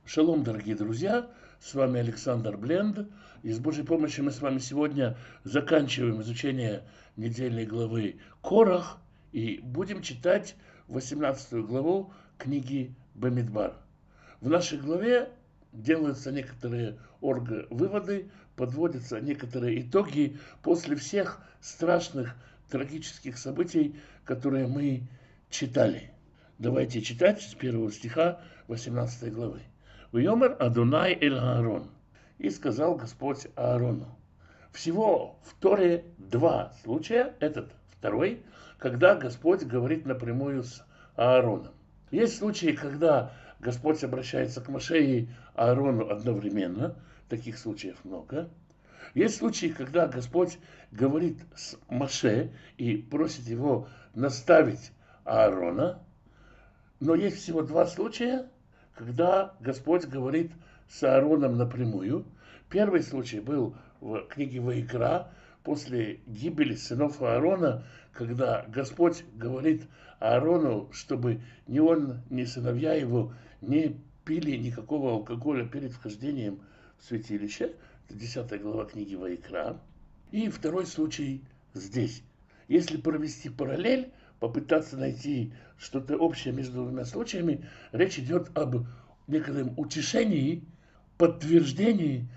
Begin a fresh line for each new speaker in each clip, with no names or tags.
Шалом, дорогие друзья! С вами Александр Бленд. И с Божьей помощью мы с вами сегодня заканчиваем изучение недельной главы Корах и будем читать 18 главу книги Бамидбар. В нашей главе делаются некоторые выводы, подводятся некоторые итоги после всех страшных трагических событий, которые мы читали. Давайте читать с первого стиха 18 главы. «Вьомер Адонай эль Аарон». И сказал Господь Аарону. Всего в Торе два случая, этот второй, когда Господь говорит напрямую с Аароном. Есть случаи, когда Господь обращается к Моше и Аарону одновременно. Таких случаев много. Есть случаи, когда Господь говорит с Моше и просит его наставить Аарона. Но есть всего два случая, когда Господь говорит с Аароном напрямую. Первый случай был в книге Ваикра, после гибели сынов Аарона, когда Господь говорит Аарону, чтобы ни он, ни сыновья его не пили никакого алкоголя перед вхождением в святилище. Это 10 глава книги Ваикра. И второй случай здесь. Если провести параллель, попытаться найти что-то общее между двумя случаями, речь идет об некотором утешении, подтверждении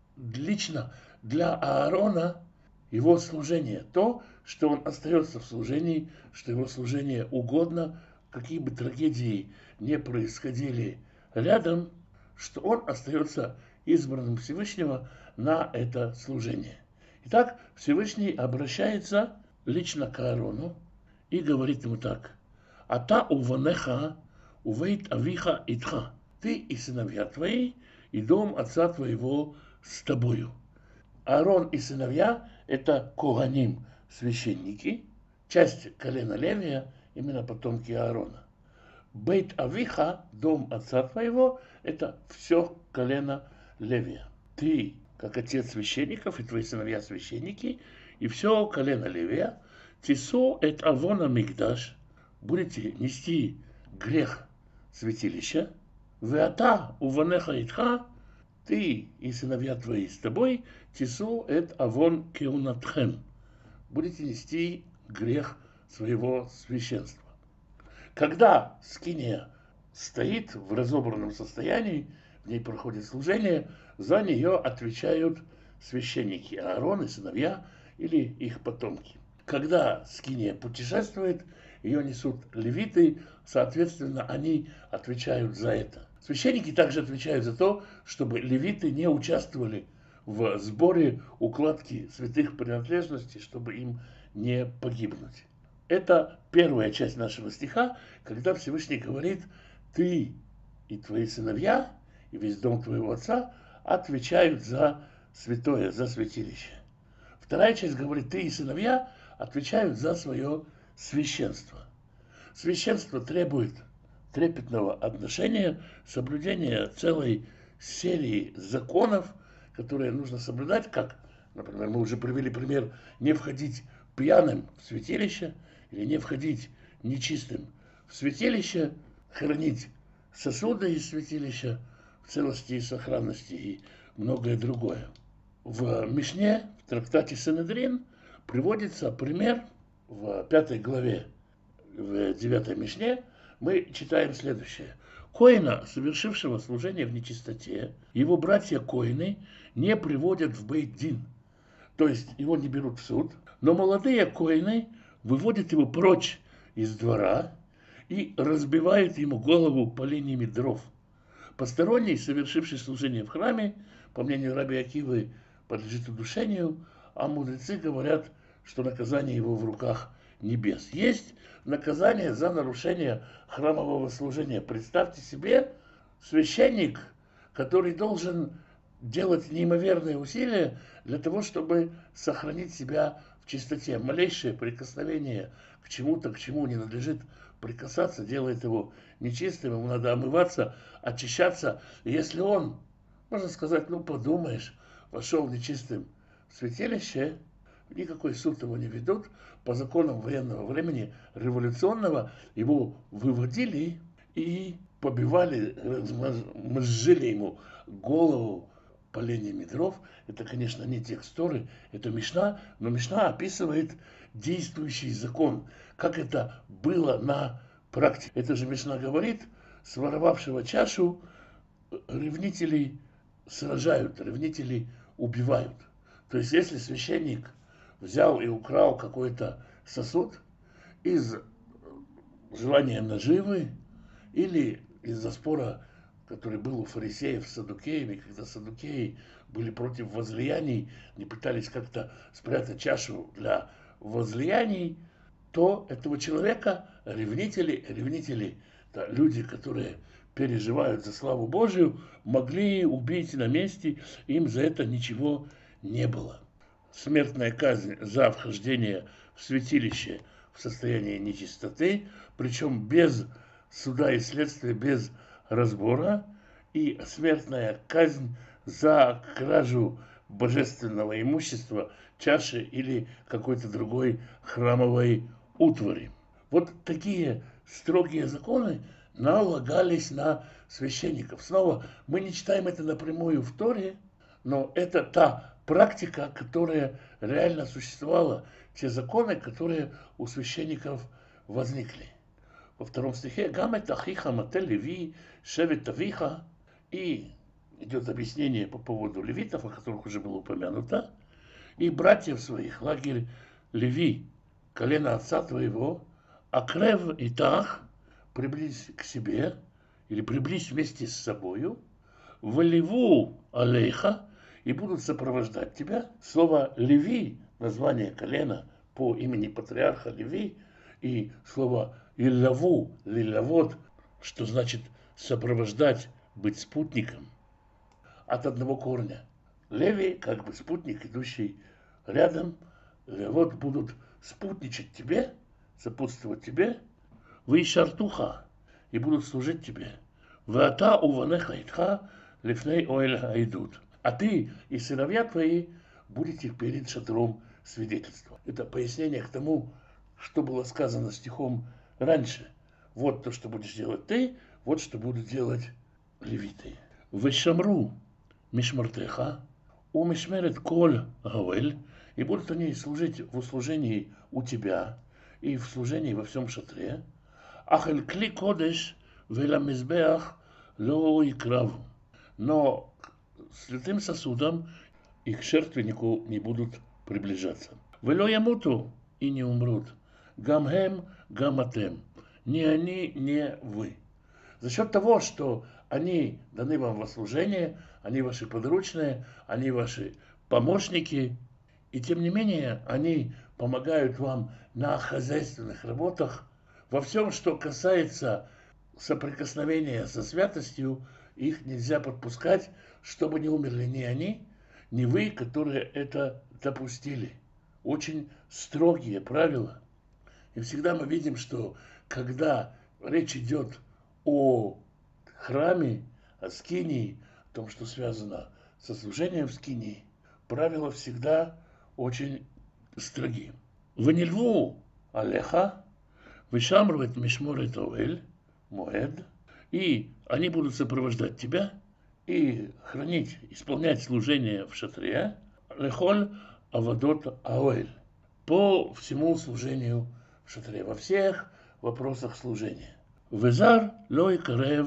лично для Аарона его служения. То, что он остается в служении, что его служение угодно, какие бы трагедии не происходили рядом, что он остается избранным Всевышнего на это служение. Итак, Всевышний обращается лично к Аарону и говорит ему так. «Ата уванеха увейт авиха итха». Ты и сыновья твои, и дом отца твоего с тобою. Аарон и сыновья – это коганим, священники, часть колена Левия, именно потомки Аарона. Бейт авиха, дом отца твоего – это все колено Левия. Ты, как отец священников, и твои сыновья священники, и все колено Левия, тису эт авона мигдаш, будете нести грех святилища, веата уванеха итха, ты и сыновья твои с тобой, тису эт авон кеунатхем, будете нести грех своего священства. Когда скиния стоит в разобранном состоянии, в ней проходит служение, за нее отвечают священники, Аарон и сыновья или их потомки. Когда скиния путешествует, ее несут левиты, соответственно, они отвечают за это. Священники также отвечают за то, чтобы левиты не участвовали в сборе укладки святых принадлежностей, чтобы им не погибнуть. Это первая часть нашего стиха, когда Всевышний говорит, ты и твои сыновья, и весь дом твоего отца отвечают за святое, за святилище. Вторая часть говорит, ты и сыновья отвечают за свое священство. Священство требует трепетного отношения, соблюдения целой серии законов, которые нужно соблюдать, как, например, мы уже привели пример, не входить пьяным в святилище или не входить нечистым в святилище, хранить сосуды из святилища в целости и сохранности и многое другое. В Мишне, в трактате Синедрин, приводится пример в 5 главе, в 9 Мишне, мы читаем следующее. Коина, совершившего служение в нечистоте, его братья коины не приводят в бейт-дин, то есть его не берут в суд, но молодые коины выводят его прочь из двора и разбивают ему голову поленьями дров. Посторонний, совершивший служение в храме, по мнению раби Акивы, подлежит удушению, а мудрецы говорят, что наказание его в руках небес. Есть наказание за нарушение храмового служения. Представьте себе, священник, который должен делать неимоверные усилия для того, чтобы сохранить себя в чистоте. Малейшее прикосновение к чему-то, к чему не надлежит прикасаться, делает его нечистым, ему надо омываться, очищаться. И если он, можно сказать, ну подумаешь, вошел нечистым в святилище, никакой суд его не ведут. По законам военного времени, революционного, его выводили и побивали, мозжили ему голову поленьями дров. Это, конечно, не текст Торы, это Мишна, но Мишна описывает действующий закон, как это было на практике. Это же Мишна говорит, своровавшего чашу ревнителей сражают, ревнителей убивают. То есть, если священник взял и украл какой-то сосуд из желания наживы или из-за спора, который был у фарисеев с саддукеями, когда саддукеи были против возлияний, не пытались как-то спрятать чашу для возлияний, то этого человека ревнители, да, люди, которые переживают за славу Божию, могли убить на месте, им за это ничего не было. Смертная казнь за вхождение в святилище в состоянии нечистоты, причем без суда и следствия, без разбора, и смертная казнь за кражу божественного имущества, чаши или какой-то другой храмовой утвари. Вот такие строгие законы налагались на священников. Снова, мы не читаем это напрямую в Торе, но это та практика, которая реально существовала, те законы, которые у священников возникли. Во втором стихе «Гамет ахиха мате леви шевет авиха» и идет объяснение по поводу левитов, о которых уже было упомянуто, и братьев своих, лагерь Леви, колено отца твоего, акрев и тах, приблизь к себе, или приблизь вместе с собою, валиву алейха, и будут сопровождать тебя. Слово Леви, название колена по имени патриарха Леви, и слово Иллаву, лилавод, что значит сопровождать, быть спутником, от одного корня. Леви, как бы спутник, идущий рядом, вот будут спутничать тебе, сопутствовать тебе, вы шартуха, и будут служить тебе. Вата уванеха итха лифней оэль айдут. А ты и сыновья твои будете перед шатром свидетельства. Это пояснение к тому, что было сказано стихом раньше. Вот то, что будешь делать ты, вот что будут делать левиты. Вешамру мишмартеха, умишмерет коль гавель, и будут они служить в услужении у тебя и в служении во всем шатре. Ахель кли кодеш веламизбеах ло икраву. Но святым сосудом и к жертвеннику не будут приближаться. Вело ямуту, и не умрут. Гамхем, гаматем. Ни они, ни вы. За счет того, что они даны вам во служение, они ваши подручные, они ваши помощники, и тем не менее они помогают вам на хозяйственных работах, во всем, что касается соприкосновения со святостью, их нельзя подпускать, чтобы не умерли ни они, ни вы, которые это допустили. Очень строгие правила. И всегда мы видим, что когда речь идет о храме, о скинии, о том, что связано со служением в скинии, правила всегда очень строги. Ванильву алеха, вышамрвет мишморет овель, моэд, и они будут сопровождать тебя и хранить, исполнять служение в шатре, лехоль авадот аоэль, по всему служению в шатре, во всех вопросах служения. Везар лой карев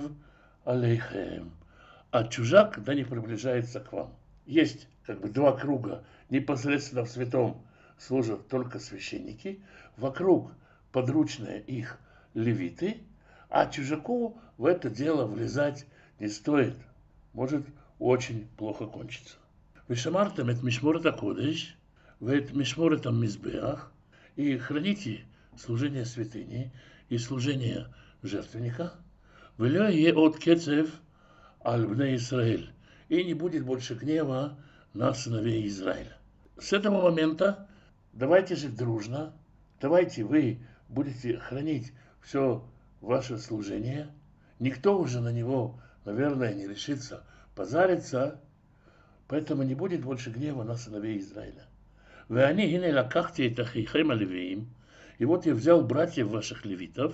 алейхем, а чужак да не приближается к вам. Есть как бы два круга. Непосредственно в святом служат только священники, вокруг подручные их левиты, а чужаку в это дело влезать не стоит. Может очень плохо кончиться. Вишамартам эт мишморет акодеш, вет мишморет мизбеах, и храните служение святыни и служение жертвенника. Веля е от кецев аль бней Исраэль, и не будет больше гнева на сыновей Израиля. С этого момента давайте жить дружно, давайте вы будете хранить все ваше служение. Никто уже на него, наверное, не решится позариться, поэтому не будет больше гнева на сыновей Израиля. Вы они гине лакахте это хейхем левиим, и вот я взял братьев ваших левитов,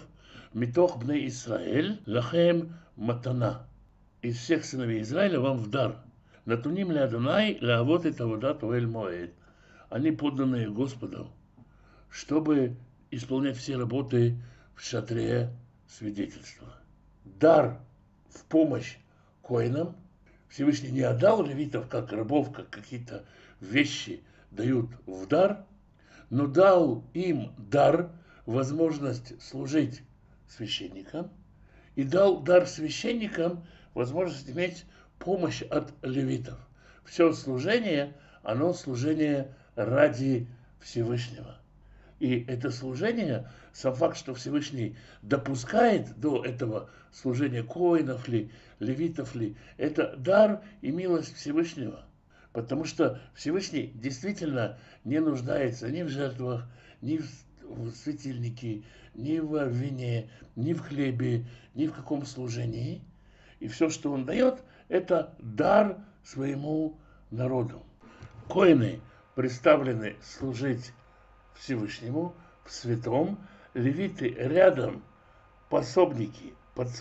Митох бней Исраэль лахем матана. Из всех сыновей Израиля вам в дар. Натуним ля Адонай лаавот эт аводат оэль моэд. Они подданные Господу, чтобы исполнять все работы в шатре свидетельства. Дар в помощь коинам Всевышний не отдал левитов как рабов, как какие-то вещи дают в дар, но дал им дар, возможность служить священникам, и дал дар священникам возможность иметь помощь от левитов. Все служение, оно служение ради Всевышнего. И это служение, сам факт, что Всевышний допускает до этого служения коинов ли, левитов ли, это дар и милость Всевышнего. Потому что Всевышний действительно не нуждается ни в жертвах, ни в светильнике, ни в вине, ни в хлебе, ни в каком служении. И все, что он дает, это дар своему народу. Коины представлены служить Всевышнему в святом, левиты рядом, подсобники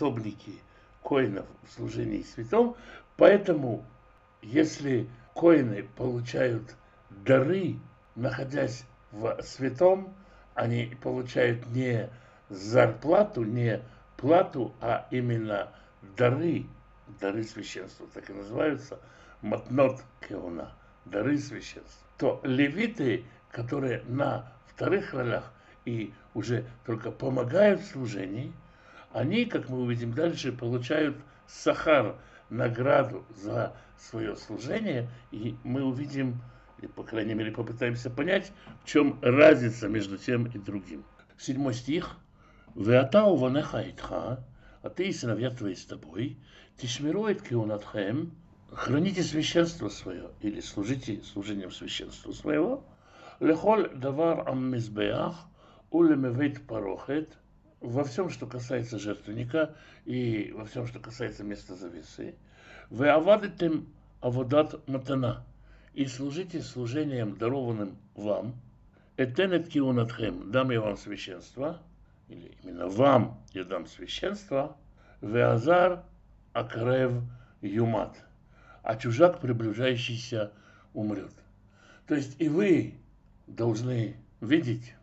коинов в служении святом. Поэтому, если коины получают дары, находясь в святом, они получают не зарплату, не плату, а именно дары священства, так и называются, матнот кеуна, дары священства. То левиты, которые на вторых ролях и уже только помогают в служении, они, как мы увидим дальше, получают сахар, награду за свое служение, и мы увидим, или, по крайней мере, попытаемся понять, в чем разница между тем и другим. 7 стих. «Веата уванеха итха, а ты и сыновья твои с тобой, тишмиру эт кеунатхем, храните священство свое, или служите служением священства своего, лехоль давар аммизбеах, улемевейт парохет, во всем, что касается жертвенника, и во всем, что касается места завесы, вы авадитем аводат матана, и служите служением, дарованным вам, этенет киунатхем, дам я вам священство, или именно вам я дам священство, веазар акрев юмат, а чужак, приближающийся, умрет. То есть и вы должны видеть,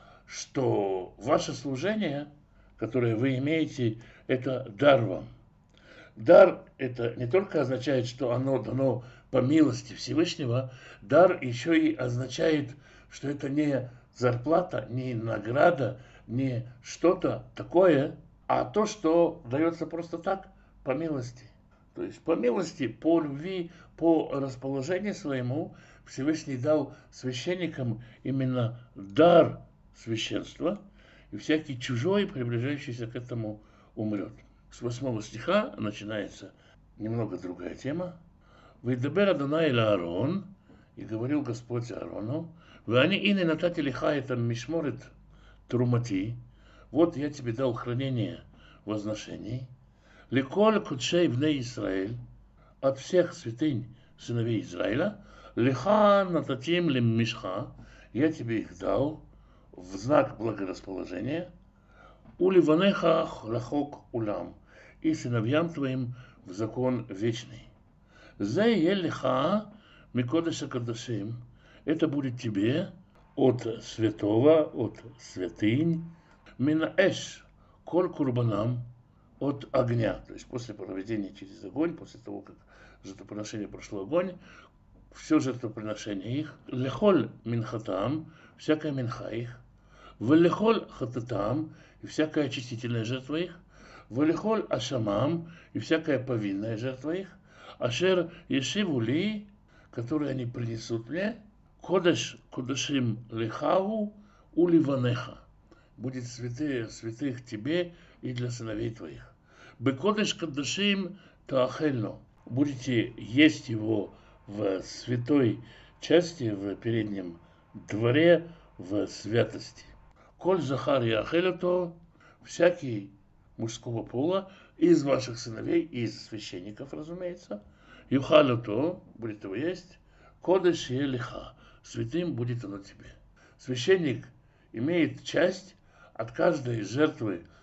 что ваше служение, которое вы имеете, это дар вам. Дар это не только означает, что оно дано по милости Всевышнего, дар еще и означает, что это не зарплата, не награда, не что-то такое, а то, что дается просто так, по милости. То есть по милости, по любви, по расположению своему Всевышний дал священникам именно дар священства, и всякий чужой, приближающийся к этому, умрет. С 8 стиха начинается немного другая тема. «Вейдабер Адонай эль Аарон, и говорил Господь Аарону, «Веани ини натати лиха эта мишморет трумати, вот я тебе дал хранение возношений, ликоль кудшей бней Исраэль, от всех святынь сыновей Израиля, лиха нататим лим мишха, я тебе их дал в знак благорасположения, уливанеха лахок улам, и сыновьям твоим в закон вечный. Зе елиха микодеша кадашим, это будет тебе от святого, от святынь, минаэш коль курбанам, от огня. То есть после проведения через огонь, после того, как жертвоприношение прошло огонь, все жертвоприношение их, лехоль минхатам, всякая минха их, валехоль хататам, и всякая очистительная жертва их, валехоль ашамам, и всякая повинная жертва их, ашер ешиву ли, которые они принесут мне, кодеш кодешим лихаву уливанеха, будет святых тебе и для сыновей твоих. Бекодеш кодешим таахельно, будете есть его в святой части, в переднем дворе, в святости. Коль захар яхелето, всякий мужского пола из ваших сыновей, из священников, разумеется, юхалето, будет его есть, кодеш елиха, святым будет оно тебе. Священник имеет часть от каждой жертвы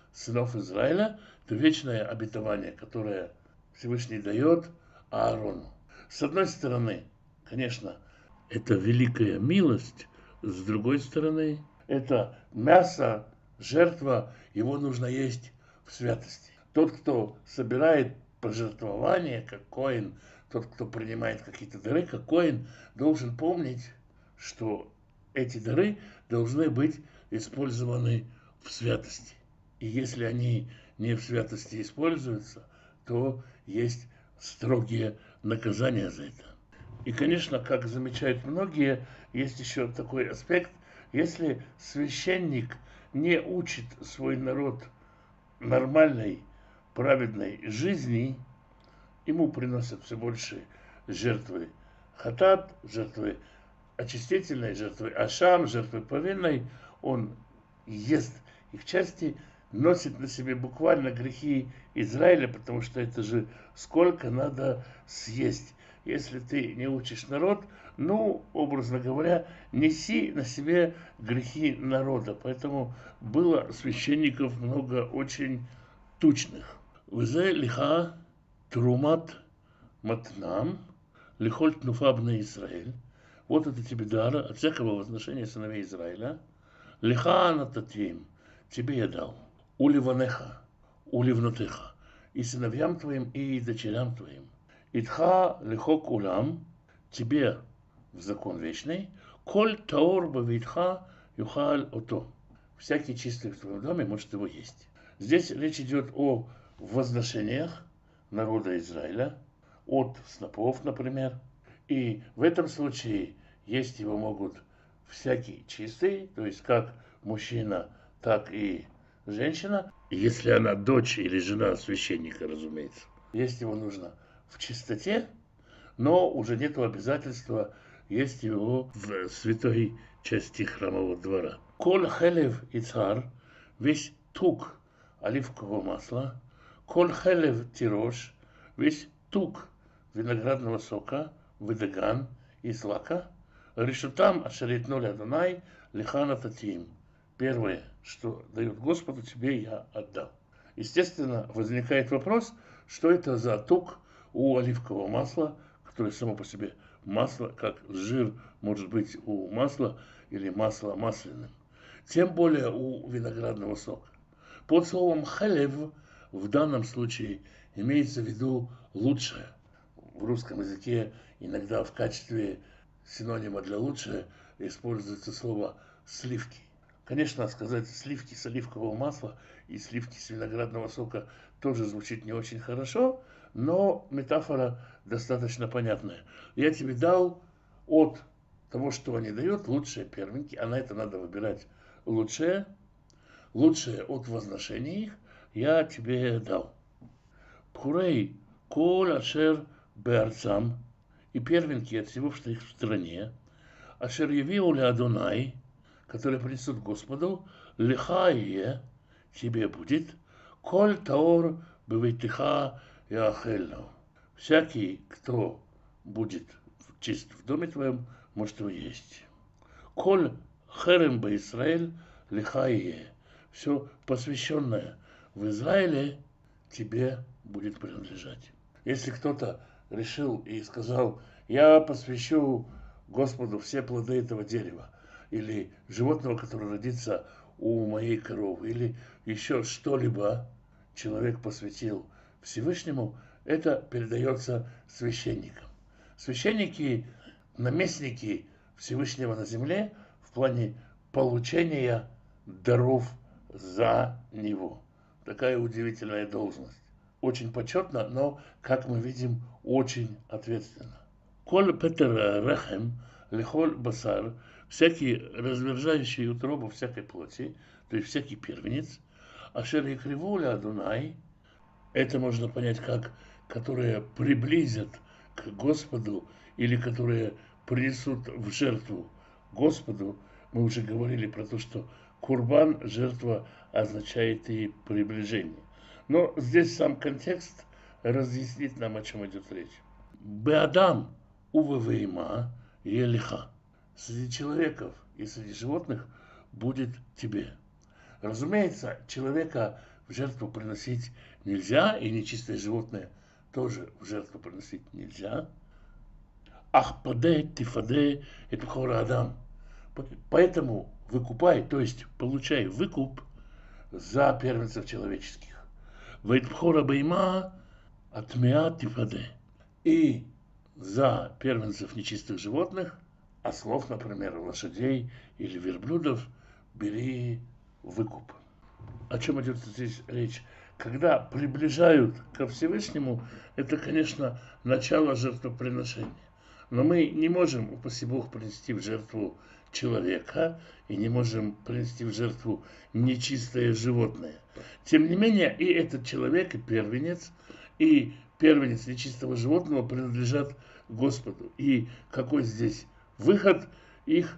сынов Израиля, это вечное обетование, которое Всевышний дает Аарону. С одной стороны, конечно, это великая милость, с другой стороны, это мясо, жертва, его нужно есть в святости. Тот, кто собирает пожертвования, как коэн, тот, кто принимает какие-то дары, как коэн, должен помнить, что эти дары должны быть использованы в святости. И если они не в святости используются, то есть строгие наказания за это. И, конечно, как замечают многие, есть еще такой аспект, если священник не учит свой народ нормальной, праведной жизни, ему приносят все больше жертвы хатат, жертвы очистительной, жертвы ашам, жертвы повинной, он ест их части, носит на себе буквально грехи Израиля, потому что это же сколько надо съесть. Если ты не учишь народ, ну, образно говоря, неси на себе грехи народа. Поэтому было священников много очень тучных. Везе лиха трумат матнам лихоль тнуфа бне Израиль. Вот это тебе дар от всякого возношения сыновей Израиля. Лиха нататим, тебе я дал. У ливанеха, у ливнотеха, и сыновьям твоим, и дочерям твоим. Итха лихок улам, тебе в закон вечный. Коль таор бавитха юхаль ото. Всякий чистый в твоем доме может его есть. Здесь речь идет о возношениях народа Израиля, от снопов, например. И в этом случае есть его могут всякий чистый, то есть как мужчина, так и женщина, если она дочь или жена священника, разумеется. Есть его нужно в чистоте, но уже нет обязательства есть его в святой части храмового двора. Коль хелев и цар, весь тук оливкового масла, коль хелев тирош, весь тук виноградного сока, выдаган и злака, решутам ашеритнули Адонай лихана татим. Первое, что дают Господу, тебе я отдал. Естественно, возникает вопрос, что это за тук у оливкового масла, которое само по себе масло, как жир может быть у масла или масло масляным. Тем более у виноградного сока. Под словом халев в данном случае имеется в виду лучшее. В русском языке иногда в качестве синонима для лучшее используется слово сливки. Конечно, сказать сливки с оливкового масла и сливки с виноградного сока тоже звучит не очень хорошо, но метафора достаточно понятная. Я тебе дал от того, что они дают, лучшие первенки, а на это надо выбирать лучшее от возношения их, я тебе дал. Пхурей коль ашер беарцам, и первенки от всего, что их в стране, ашер явиу ле Адонай, которые принесут Господу, лихае, тебе будет, коль таор бевейтиха яахельну. Всякий, кто будет чист в доме твоем, может его есть. Коль херем бе Исраэль лихае. Все посвященное в Израиле тебе будет принадлежать. Если кто-то решил и сказал, я посвящу Господу все плоды этого дерева, или животного, которое родится у моей коровы, или еще что-либо человек посвятил Всевышнему, это передается священникам. Священники, наместники Всевышнего на земле в плане получения даров за него. Такая удивительная должность. Очень почетно, но, как мы видим, очень ответственно. Коль петер рахем, лихоль басар, всякий разверзающий утробу всякой плоти, то есть всякий первенец, ашер якривуля Адунай, это можно понять как, которые приблизят к Господу или которые принесут в жертву Господу. Мы уже говорили про то, что курбан, жертва, означает и приближение. Но здесь сам контекст разъяснит нам, о чем идет речь. Беадам увевейма елиха. Среди человеков и среди животных будет тебе. Разумеется, человека в жертву приносить нельзя, и нечистое животное тоже в жертву приносить нельзя. Ахпаде, тифаде, это бхора адам. Поэтому выкупай, то есть получай выкуп за первенцев человеческих. Вейтбхора бейма атмеа тифаде. И за первенцев нечистых животных, ослов, например, лошадей или верблюдов, бери выкуп. О чем идет здесь речь? Когда приближают ко Всевышнему, это, конечно, начало жертвоприношения. Но мы не можем, упаси Бог, принести в жертву человека и не можем принести в жертву нечистое животное. Тем не менее, и этот человек, и первенец нечистого животного принадлежат Господу. И какой здесь выход? Их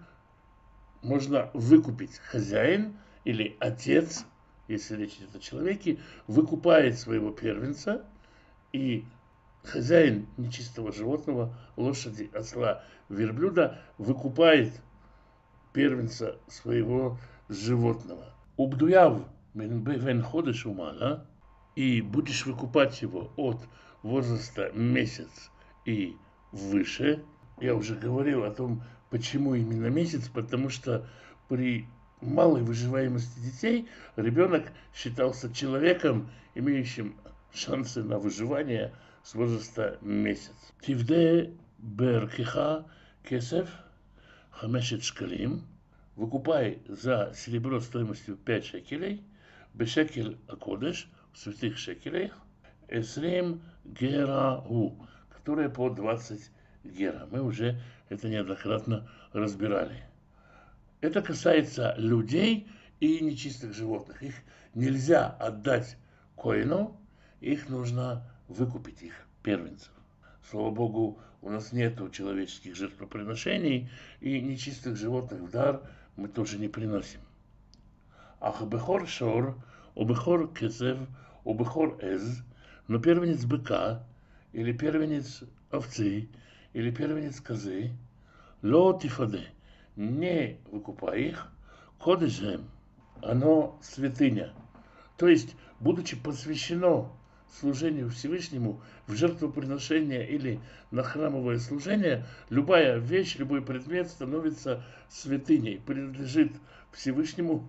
можно выкупить. Хозяин или отец, если речь идет о человеке, выкупает своего первенца, и хозяин нечистого животного, лошади, осла, верблюда, выкупает первенца своего животного. Убдуяв вен ходыш умала, и будешь выкупать его от возраста месяц и выше. Я уже говорил о том, почему именно месяц, потому что при малой выживаемости детей ребенок считался человеком, имеющим шансы на выживание с возраста месяц. Тивде беркиха кесев хамешет шкалим. Выкупай за серебро стоимостью 5 шекелей, бешекель акодеш, в святых шекелях, эсрем герау, которая по 20 гера. Мы уже это неоднократно разбирали. Это касается людей и нечистых животных. Их нельзя отдать коину, их нужно выкупить, их первенцев. Слава Богу, у нас нет человеческих жертвоприношений, и нечистых животных в дар мы тоже не приносим. Ах бехор шор, обехор кесев, обехор эз, но первенец быка, или первенец овцы, или первенец козы, ло тифаде, не выкупай их, кодешем, оно святыня. То есть, будучи посвящено служению Всевышнему, в жертвоприношение или на храмовое служение, любая вещь, любой предмет становится святыней, принадлежит Всевышнему,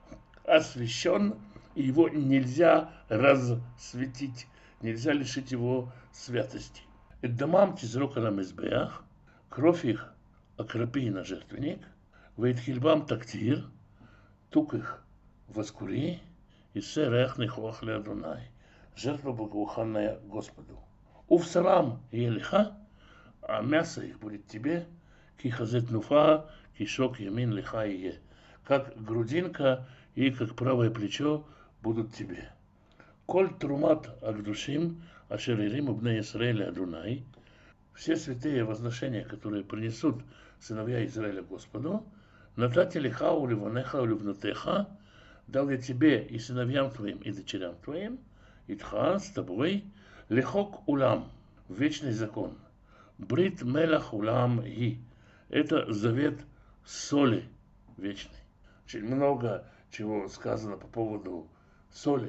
освящен, и его нельзя рассветить, нельзя лишить его святости. Эддамам тизрок алам избеах, кровь их окропи на жертвенник, вейтхильбам тактир, тук их воскури, и серех нихуах ле Адонай. Жертва благоуханная Господу. Увсарам елиха, а мясо их будет тебе, кихазет нуфа, кишок ямин лиха ие. Как грудинка и как правое плечо будут тебе. Коль трумат агдушим, ашеририм убне Исраэля Адунай. Все святые возношения, которые принесут сыновья Израиля Господу, натати лиха уливанеха уливнатеха, дал я тебе и сыновьям твоим, и дочерям твоим, Итха, с тобой, лехок улам, вечный закон. Брит мелах улам ги. Это завет соли вечный. Очень много чего сказано по поводу соли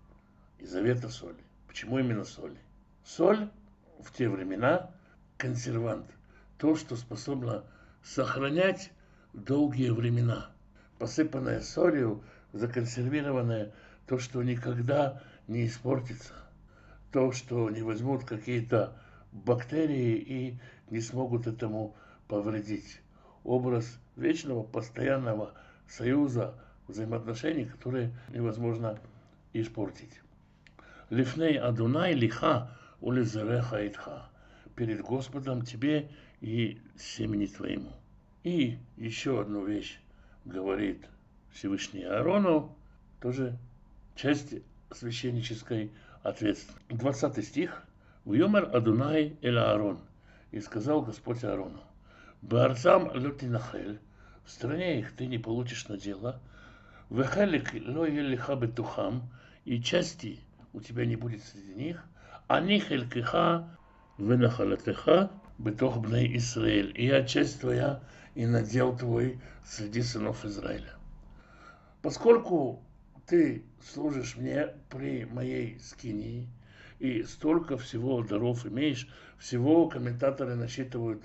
и завета соли. Почему именно соли? Соль в те времена консервант. То, что способно сохранять долгие времена. Посыпанное солью, законсервированное, то, что никогда не испортится, то, что не возьмут какие-то бактерии и не смогут этому повредить. Образ вечного, постоянного союза, взаимоотношений, которые невозможно испортить. Лифней Адунай лиха улизереха итха. Перед Господом тебе и семени твоему. И еще одну вещь говорит Всевышний Аарону, тоже часть священнической ответственности. 20 стих. «Вьомер Адунай эль Аарон». И сказал Господь Аарону: «Баарцам лютинахель, в стране их ты не получишь надела, вехелик ло елиха бетухам, и части у тебя не будет среди них, ани хелькиха венахалатеха бетох бней Исраэль, и я часть твоя и надел твой среди сынов Израиля». Поскольку ты служишь мне при моей скинии, и столько всего даров имеешь. Всего комментаторы насчитывают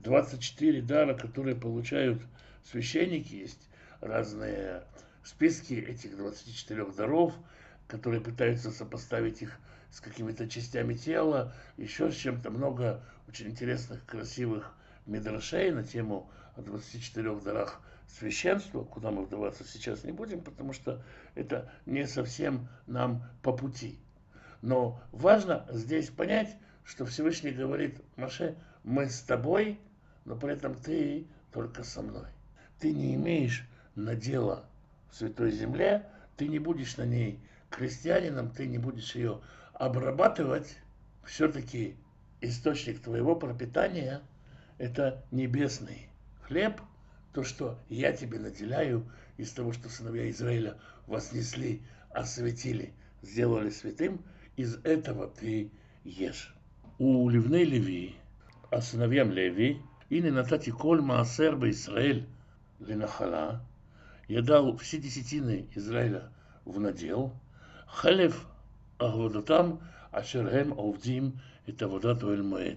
24 дара, которые получают священники. Есть разные списки этих 24 даров, которые пытаются сопоставить их с какими-то частями тела, еще с чем-то. Много очень интересных, красивых мидрашей на тему о 24 дарах священства, куда мы вдаваться сейчас не будем, потому что это не совсем нам по пути. Но важно здесь понять, что Всевышний говорит: Моше, мы с тобой, но при этом ты только со мной. Ты не имеешь надела в Святой Земле, ты не будешь на ней крестьянином, ты не будешь ее обрабатывать. Все-таки источник твоего пропитания – это небесный хлеб, то, что я тебе наделяю из того, что сыновья Израиля вознесли, осветили, сделали святым, из этого ты ешь. У Ливней Леви, а сыновьям Леви, и не натати коль маасер бе-Исраэль ленахала, я дал все десятины Израиля в надел, халев агводатам ашерхем овдим это водат оэль моэд,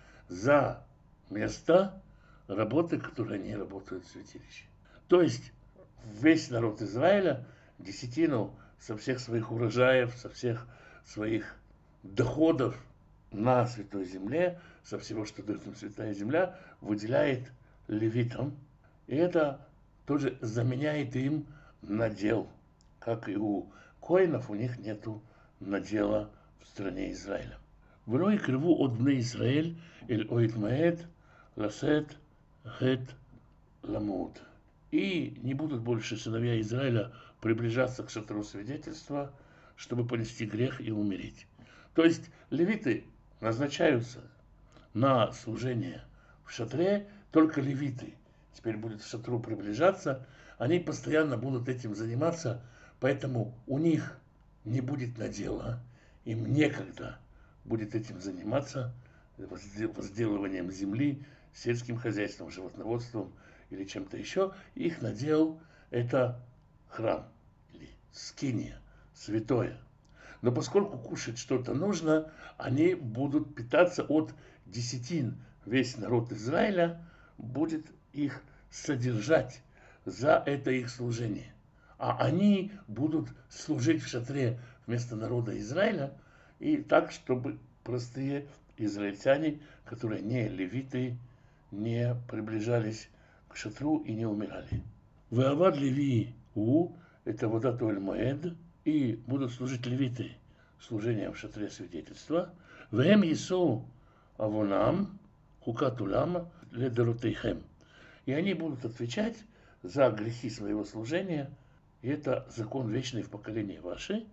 за места работы, которые они работают в святилище. То есть весь народ Израиля десятину со всех своих урожаев, со всех своих доходов на Святой Земле, со всего, что дает им Святая Земля, выделяет левитам. И это тоже заменяет им надел. Как и у коинов, у них нету надела в стране Израиля. ולא יקרבו עוד בני ישראל אל אוהל מועד לשאת хет ламут. И не будут больше сыновья Израиля приближаться к шатру свидетельства, чтобы понести грех и умереть. То есть левиты назначаются на служение в шатре, только левиты теперь будут к шатру приближаться, они постоянно будут этим заниматься, поэтому у них не будет надела, им некогда будет этим заниматься, возделыванием земли, сельским хозяйством, животноводством или чем-то еще. Их надел это храм или скиния, святое. Но поскольку кушать что-то нужно, они будут питаться от десятин. Весь народ Израиля будет их содержать за это их служение. А они будут служить в шатре вместо народа Израиля, и так, чтобы простые израильтяне, которые не левиты, не приближались к шатру и не умирали. Веавад Леви у это водат оэль моэд, и будут служить левиты служением в шатре свидетельства. Веем Ису авонам хукат улам ледоротейхем. И они будут отвечать за грехи своего служения, и это закон вечный в поколении ваше.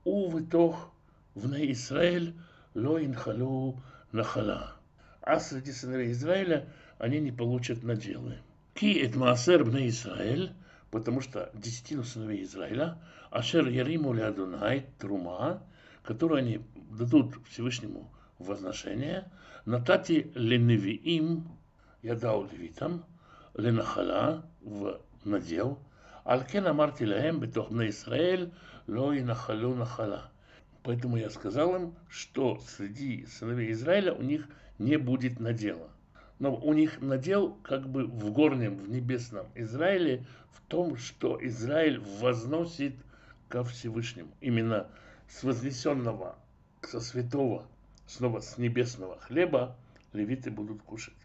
Увытох вне Исраэль ло инхалу нахала. А среди сыновей Израиля они не получат наделы. Ки эт маасер бне Исраэль, потому что десятину сыновей Израиля, ашер яриму ле Адонай трума, которую они дадут Всевышнему в возношение, натати леневиим, я дал левитам, ленахала, в надел, алькен амарти лаэм бетох бне Исраэль ло инахалу нахала. Поэтому я сказал им, что среди сыновей Израиля у них не будет надела. Но у них надел как бы в горнем, в небесном Израиле, в том, что Израиль возносит ко Всевышнему. Именно с вознесенного, со святого, снова с небесного хлеба левиты будут кушать.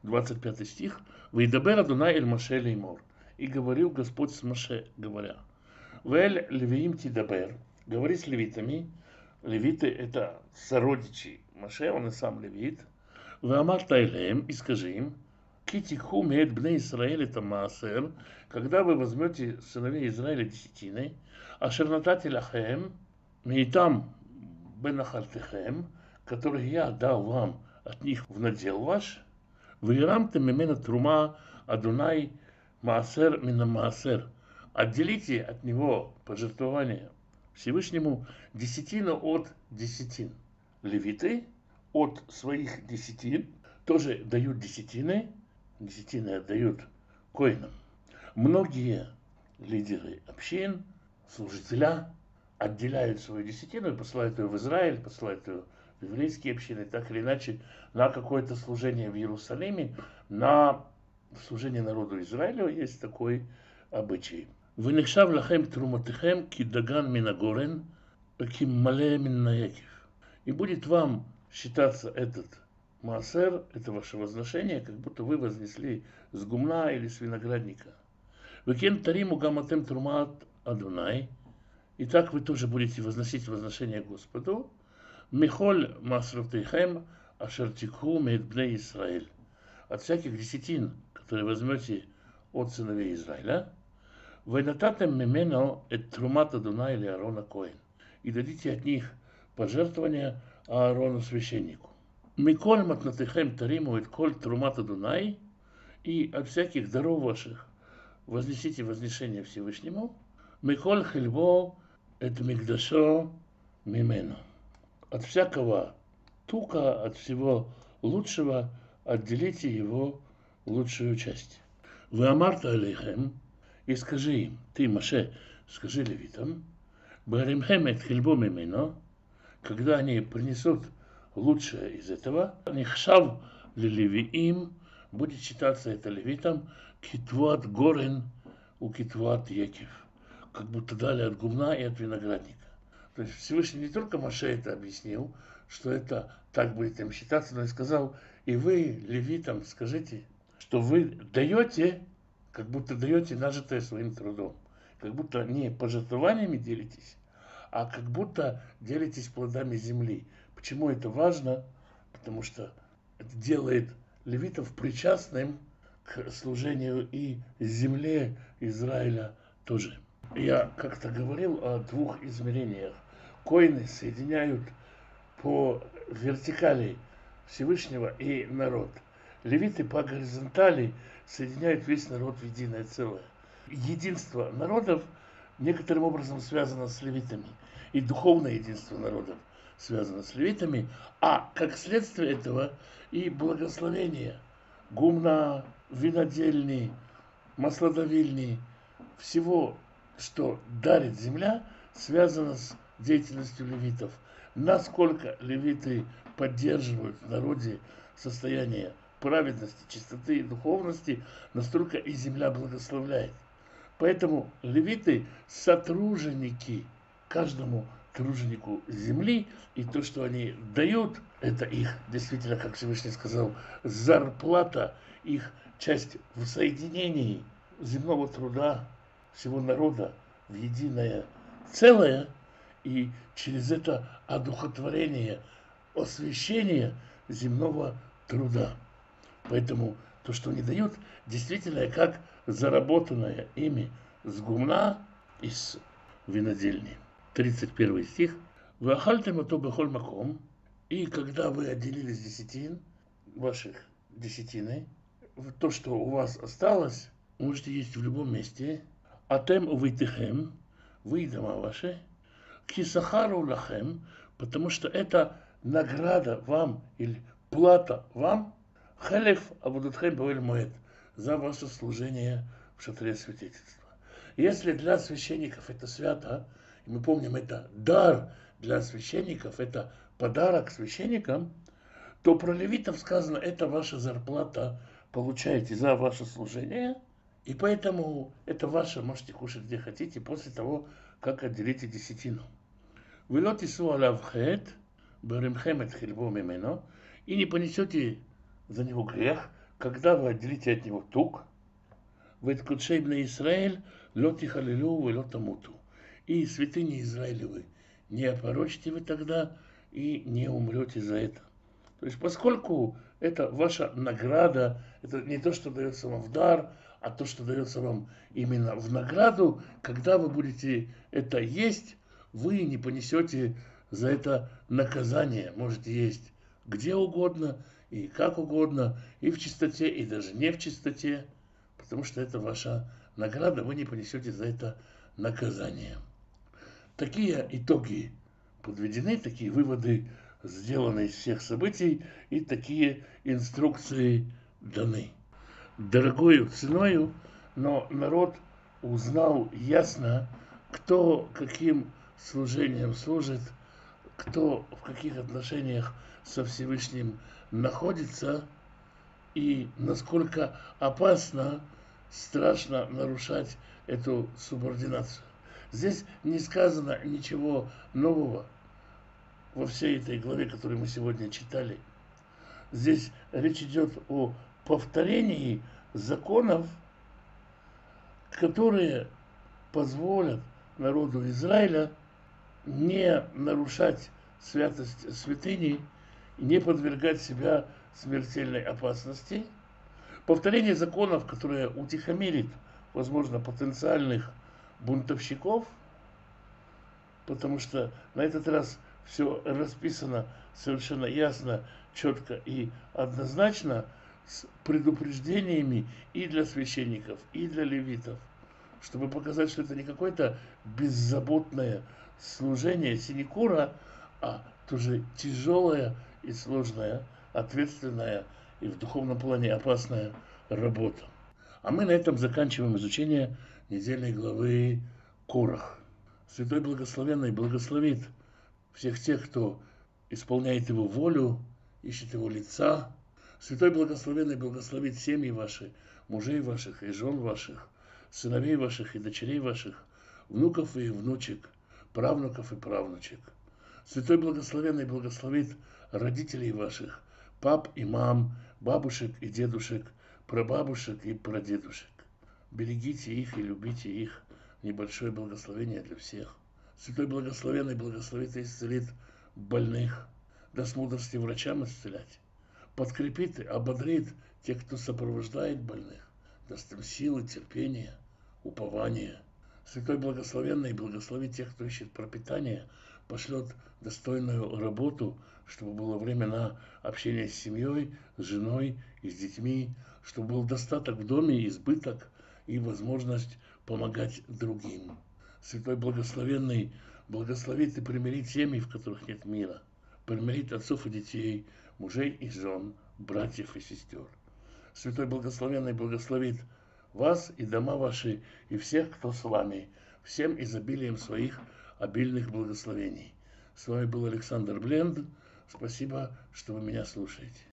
25 стих. «Вейдабер Адонай эль Моше леймор». И говорил Господь с Моше, говоря: «Вэль левиим тидабер». Говори с левитами. Левиты это сородичи Моше, он и сам левит. Веамарта элеем, и скажи им: Китиху меет бне Исраэль это маасер, когда вы возьмете сыновей Израиля десятины, ашернатати лахем, мейтам бенахальтехем, которые я дал вам от них в надел ваш, вейрамте мемена трума Адонай маасер мина маасер, отделите от него пожертвование Всевышнему десятину от десятин. Левиты от своих десятин тоже дают десятины отдают коинам. Многие лидеры общин служителя отделяют свою десятину и посылают ее в Израиль, посылают ее в еврейские общины, так или иначе, на какое-то служение в Иерусалиме, на служение народу Израиля есть такой обычай. «Вынешав лахем труматыхем кидаган минагорен, киммале миннаекив». И будет вам считаться этот маасер, это ваше возношение, как будто вы вознесли с гумна или с виноградника. «Векен тариму гаматем трумат Адунай». И так вы тоже будете возносить возношение Господу. «Михоль масрутейхем ашертикху мед бней Исраэль». От всяких десятин, которые возьмете от сыновей Израиля. «Вайнататем мимено эт трумат Адунай или Аарона Коэн». И дадите от них пожертвования Аарону священнику. «Миколь матнатыхем тариму эт коль трумат Адунай». И от всяких даров ваших вознесите вознесение Всевышнему. «Миколь хельбо эт мигдашо мимену». От всякого тука, от всего лучшего отделите его лучшую часть. «Вы амарта алейхем». И скажи им, ты, Моше, скажи левитам, «Баримхем эт хельбо мимену». Когда они принесут лучшее из этого, «Нихшав лилевиим». Будет считаться это левитам китват горен у китват екив, как будто дали от гумна и от виноградника. То есть Всевышний не только Моше это объяснил, что это так будет им считаться, но и сказал, и вы, левитам, скажите, что вы даете, как будто даете нажитое своим трудом, как будто не пожертвованиями делитесь, а как будто делитесь плодами земли. Почему это важно? Потому что это делает левитов причастным к служению и земле Израиля тоже. Я как-то говорил о двух измерениях. Коины соединяют по вертикали Всевышнего и народ. Левиты по горизонтали соединяют весь народ в единое целое. Единство народов некоторым образом связано с левитами. И духовное единство народов связано с левитами. А как следствие этого и благословение гумна, винодельни, маслодавильни, всего, что дарит земля, связано с деятельностью левитов. Насколько левиты поддерживают в народе состояние праведности, чистоты и духовности, настолько и земля благословляет. Поэтому левиты сотруженики каждому труженику земли, и то, что они дают, это их, действительно, как Всевышний сказал, зарплата, их часть в соединении земного труда всего народа в единое целое, и через это одухотворение, освящение земного труда. Поэтому то, что они дают, действительно как заработанное ими с гумна и с винодельни. 31 стих. «Вы ахальтем ото бехоль маком». И когда вы отделились десятин, ваших десятины, то, что у вас осталось, можете есть в любом месте. «Атем увейтехем», вы и дома ваши. «Кисахару лахем», потому что это награда вам или плата вам. «Хелев абудатхем бавель моэд», за ваше служение в шатре свидетельства. Если для священников это свято, и мы помним, это дар для священников, это подарок священникам, то про левитов сказано, это ваша зарплата, получаете за ваше служение, и поэтому это ваше, можете кушать где хотите, после того, как отделите десятину. «Вело тису алав хет, баримхем эт хельбо мимено», и не понесете за него грех, когда вы отделите от него тук. «Вет кудшей бней Исраэль, ло тихалилу, вело тамуту». И святыни Израилевы не опорочите вы тогда и не умрете за это. То есть, поскольку это ваша награда, это не то, что дается вам в дар, а то, что дается вам именно в награду, когда вы будете это есть, вы не понесете за это наказание. Можете есть где угодно и как угодно, и в чистоте, и даже не в чистоте, потому что это ваша награда, вы не понесете за это наказание. Такие итоги подведены, такие выводы сделаны из всех событий, и такие инструкции даны. Дорогою ценою, но народ узнал ясно кто каким служением служит, кто в каких отношениях со Всевышним находится и насколько опасно, страшно нарушать эту субординацию. Здесь не сказано ничего нового во всей этой главе, которую мы сегодня читали. Здесь речь идет о повторении законов, которые позволят народу Израиля не нарушать святость святыни, не подвергать себя смертельной опасности. Повторение законов, которое утихомирит, возможно, потенциальных бунтовщиков, потому что на этот раз все расписано совершенно ясно, четко и однозначно, с предупреждениями и для священников, и для левитов, чтобы показать, что это не какое-то беззаботное служение синекура, а тоже тяжелая и сложная, ответственная и в духовном плане опасная работа. А мы на этом заканчиваем изучение недельной главы Корах. Святой Благословенный благословит всех тех, кто исполняет Его волю, ищет Его лица. Святой Благословенный благословит семьи ваши, мужей ваших и жен ваших, сыновей ваших и дочерей ваших, внуков и внучек, правнуков и правнучек. Святой Благословенный благословит родителей ваших, пап и мам, бабушек и дедушек, прабабушек и прадедушек. Берегите их и любите их. Небольшое благословение для всех. Святой Благословенный благословит и исцелит больных, даст мудрости врачам исцелять, подкрепит и ободрит тех, кто сопровождает больных, даст им силы, терпения, упования. Святой Благословенный благословит тех, кто ищет пропитание, пошлет достойную работу, чтобы было время на общение с семьей, с женой и с детьми, чтобы был достаток в доме, избыток и возможность помогать другим. Святой Благословенный благословит и примирит семьи, в которых нет мира, примирит отцов и детей, мужей и жен, братьев и сестер. Святой Благословенный благословит вас и дома ваши, и всех, кто с вами, всем изобилием своих обильных благословений. С вами был Александр Бленд. Спасибо, что вы меня слушаете.